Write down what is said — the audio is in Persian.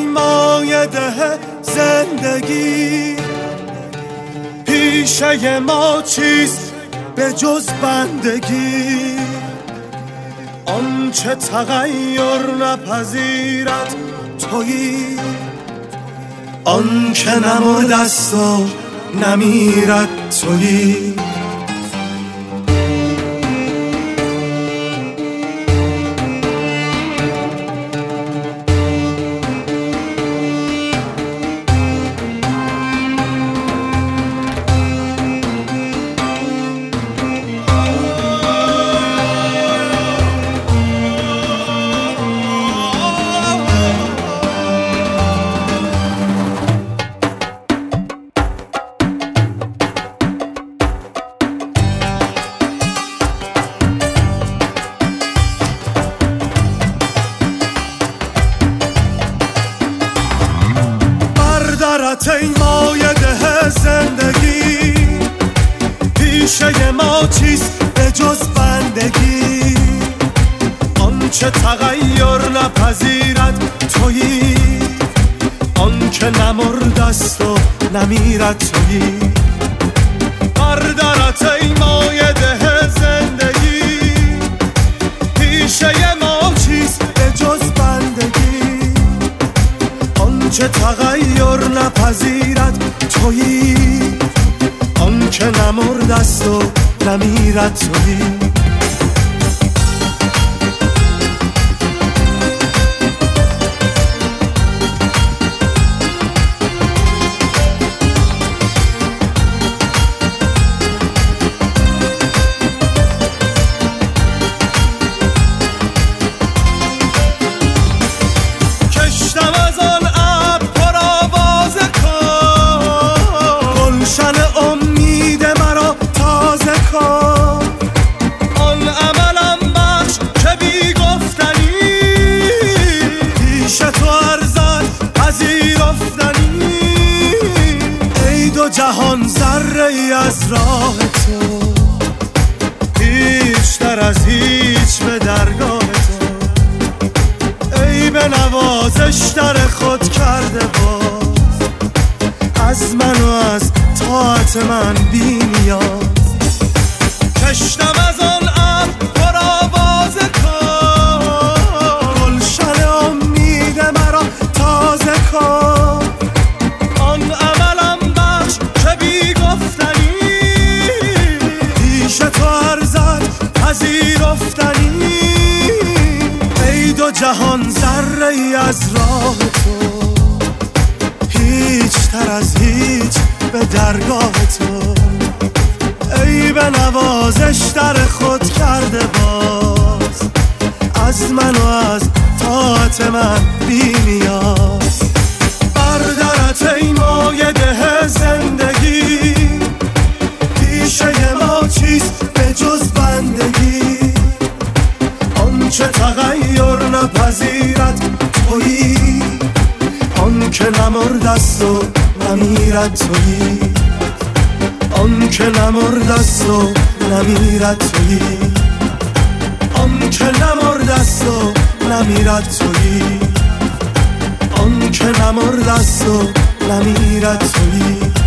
مایده زندگی، پیشه ما چیست به جز بندگی؟ آنچه تغییر نپذیرد تویی، آنکه نمرده است و نمیرد تویی. ای مایده زندگی، پیشه ما چیست به جز بندگی؟ آنچه تغییر نپذیرد تویی، آنکه نمرده است و نمیرد تویی. بردرت ای مایده زندگی، پیشه ما چیست به جز بندگی؟ آنچه تغییر نپذیرد تویی، آنکه نمرده است و نمیرد تویی. جهان ذره ای از راه تو، هیچ‌تر از هیچ به درگاه تو. ای به نوازش در خود کرده باز، از من و از طاعت من بی نیاز. کشتم از آن ابر پر آواز کن، گلشن امید مرا تازه کن. آن عملم بخش که بی گفتنی، پیش تو ارزد پذیرفتنی. ای دو جهان ذره ای از راه تو، هیچ‌تر از هیچ به درگاه تو. ای به نوازش در خود کرده باز، از من و از طاعت من بی نیاز. بردرت ای مایده زندگی، پیشه ما چیست به جز بندگی؟ آنچه تغییر نپذیرد تویی، آنکه نمرده است و نمیرد تویی. آنکه نمرده است و نمیرد تویی، آنکه نمرده است و نمیرد تویی، آنکه نمرده است و نمیرد تویی.